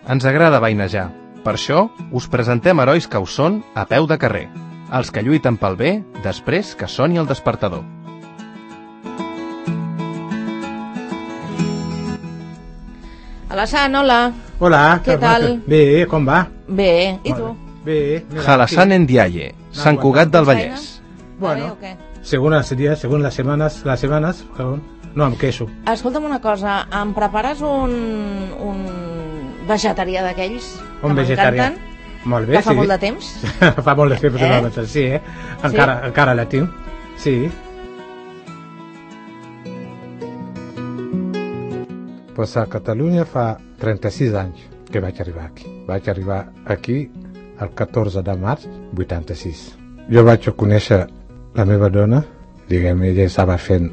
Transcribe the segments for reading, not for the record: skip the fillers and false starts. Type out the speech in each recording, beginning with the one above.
Ens agrada vainejar. Per això, us presentem herois que ho són a peu de carrer. Els que lluiten pel bé després que soni el despertador. Halassan, hola. Hola. Què tal? Bé, com va? Bé, i tu? Bé. Halassan Ndiaye, Sant Cugat del Vallès. Bueno, o què? según els dies, según les setmanes, no em queixo. Escolta'm una cosa, em prepares un vegetarià d'aquells que vegetarià. m'encanten? Molt bé, que fa sí. molt de temps? Fa molt de temps, sí, eh? Encara la tinc, sí. Pues a Catalunya fa 36 anys que vaig arribar aquí. Vaig arribar aquí el 14 de març 86. Jo vaig conèixer la meva dona, diguem, ella estava fent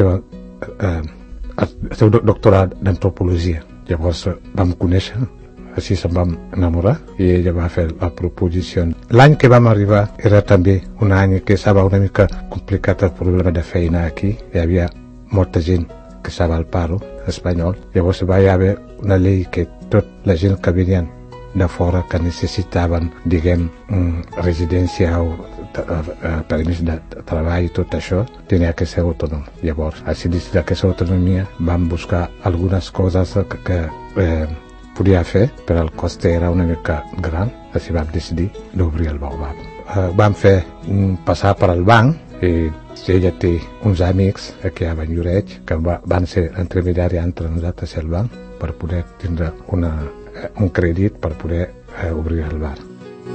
el seu doctorat d'antropologia. Llavors vam conèixer, així se'n vam enamorar i ella va fer la proposició. L'any que vam arribar era també un any que estava una mica complicat el problema de feina aquí. Hi havia molta gent que estava al paro espanyol. Llavors va haver una llei que tota la gent que venien de fora que necessitaven, diguem, residència o permís de treball i tot això, tenia que ser autònom. Llavors, així dins d'aquesta autonomia vam buscar algunes coses que podia fer, però el cost era una mica gran, així vam decidir d'obrir el Baobab. Vam fer passar per al banc i ella té uns amics aquí a Valldoreix que van ser intermediari entre nosaltres i el banc per poder tindre un crèdit per poder obrir el bar.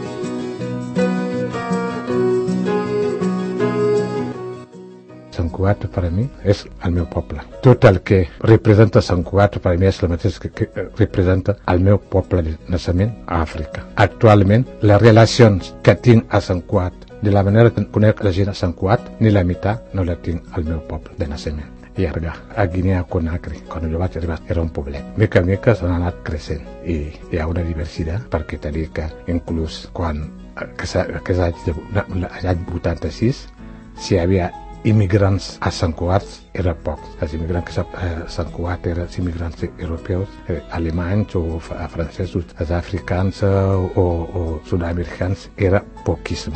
Sant Cugat per a mi és el meu poble. Tot el que representa Sant Cugat per a mi és el mateix que representa el meu poble de naixement a Àfrica. Actualment, les relacions que tinc a Sant Cugat, de la manera que conec la gent a Sant Cugat, ni la meitat no la tinc al meu poble de naixement. I a Guinea Conakry, quan jo vaig arribar, era un poblet. Mica en mica s'han anat creixent i hi ha una diversitat, perquè t'he dit que inclús quan l'any 86, si hi havia immigrants a Sant Cugat era poc. Els immigrants a Sant Cugat eren immigrants europeus, alemanys o francesos, els africans o sud-americans era poquíssim.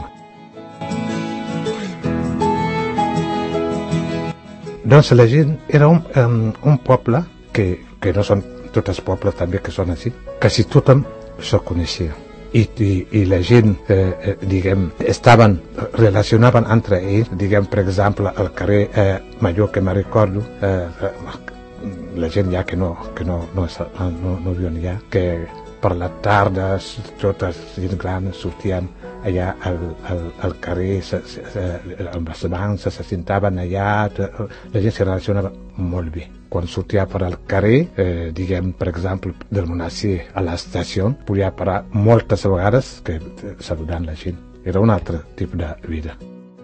Doncs la gent era un poble que no són tots els pobles també que són així, quasi tothom se coneixia. I la gent, diguem, relacionaven entre ells, diguem, per exemple, al carrer Major, que me recordo, la gent ja que no viuen ja, que per la tarda totes les grans sortien allà al carrer, amb els bancs, se sentaven allà, la gent se relacionava molt bé. Quan sortia per al carrer, diguem, per exemple, del Monaster a l'estació, podia parar moltes vegades que saludant la gent. Era un altre tipus de vida.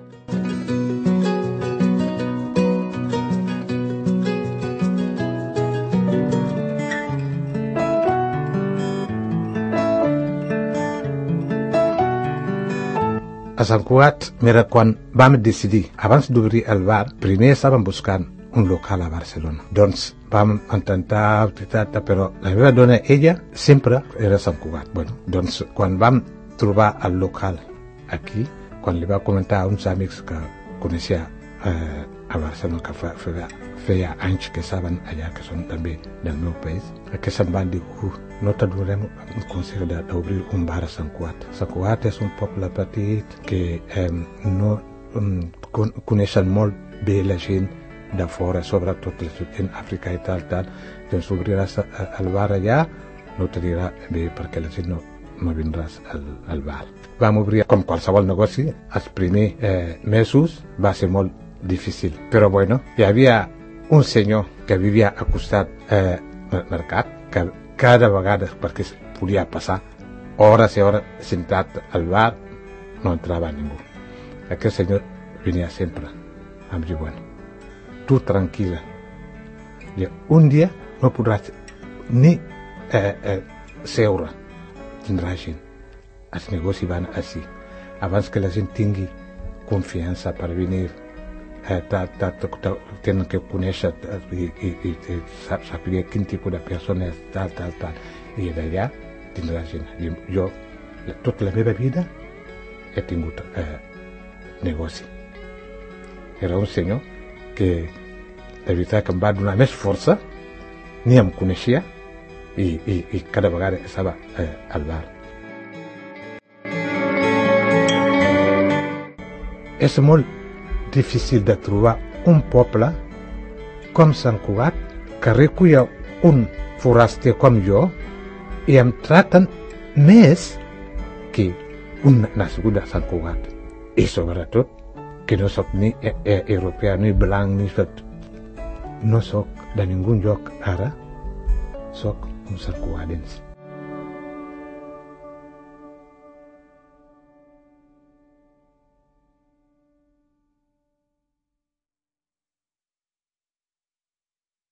A Sant Cugat, mira, quan vam decidir, abans d'obrir el bar, primer estàvem buscant un local a Barcelona. Doncs vam intentar, però la meva dona, ella, sempre era a Sant Cugat. Bueno, doncs quan vam trobar el local aquí, quan li va comentar a uns amics que coneixia a Barcelona, que feia anys que estaven allà, que són també del meu país, que se'n van dir, no te donarem un consell d'obrir un bar a Sant Cugat. Sant Cugat és un poble petit que no coneixen molt bé la gent de fora, sobretot en Àfrica i tal, doncs obriràs el bar allà, no te dirà bé perquè la gent no vindràs al bar. Vam obrir com qualsevol negoci, els primers mesos va ser molt difícil, però bueno, hi havia un senyor que vivia al costat del mercat, que cada vegada, perquè podia passar hores i hores sentat al bar, no entrava ningú. Aquest senyor venia sempre, em diu, bueno, tu tranquil·la. Un dia no podràs ni seure, tindrà gent. Els negocis van així. Abans que la gent tingui confiança per venir, tenen que conèixer i saber quin tipus de persona és, tal. I d'allà tindrà gent. Jo, tota la meva vida, he tingut negoci. Era un senyor que, de veritat, que em va donar més força, ni em coneixia, i cada vegada estava al bar. És molt difícil de trobar un poble com Sant Cugat que recull un foraster com jo i em traten més que un nascut a Sant Cugat. I sobretot que no sóc ni europeu, ni blanc, ni fet. No sóc de ningú lloc ara, sóc un santcugatense.